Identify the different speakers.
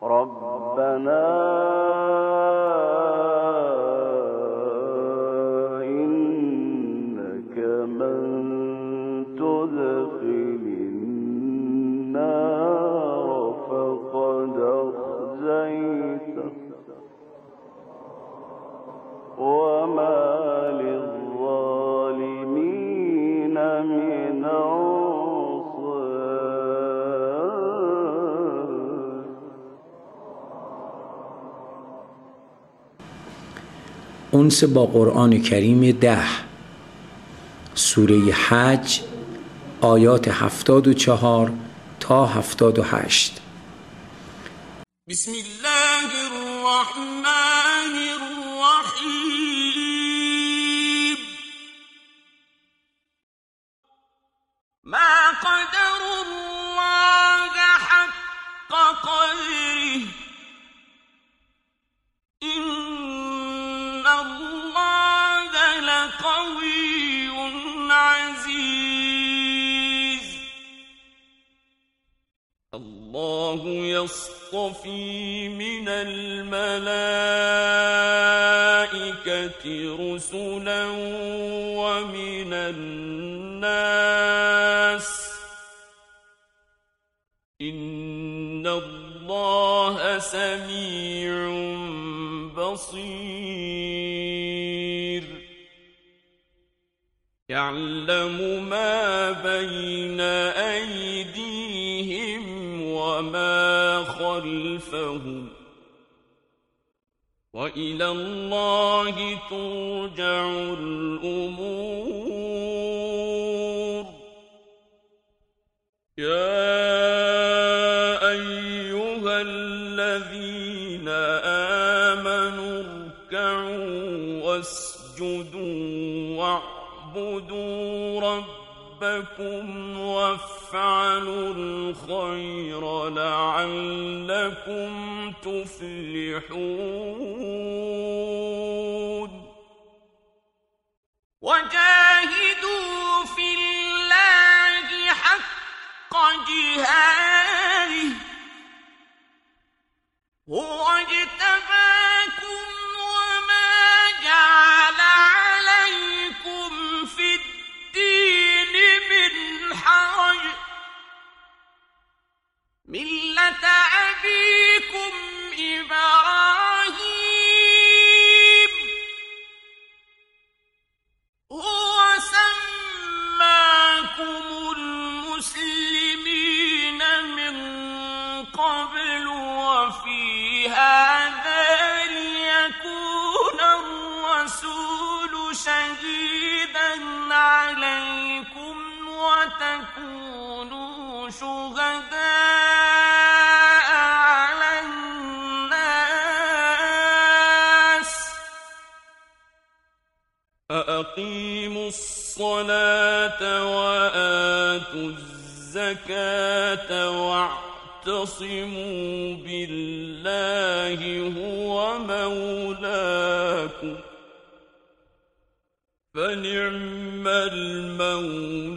Speaker 1: ربنا إنك من تدخل النار فقد أخزيته وما للظالمين من
Speaker 2: انس با قرآن کریم 10 سوره حج آیات 74 تا 78.
Speaker 3: بسم الله الرحمن الرحیم ما قدر الله حق قدره إن الله لقوي عزيز الله يصطفي من الملائكة رسلا ومن الناس إن الله سميع بصير يعلم ما بين أيديهم وما خلفهم وإلى الله ترجع الأمور يا أيها الذين آمنوا اركعوا واسجدوا واعبدوا ربكم وافعلوا الخير لعلكم تفلحون وجاهدوا في الله حق جهاده هو اجتباكم وما جعل عليكم في الدين من حرج ملة أبيكم إبراهيم هو سماكم المسلمين من قبل وفي هذا ليكون الرسول شهيدا عليكم وتكونوا شهداء على الناس فأقيموا الصلاة وآتوا الزكاة واعتصموا بالله هو مولاكم فنعم المولى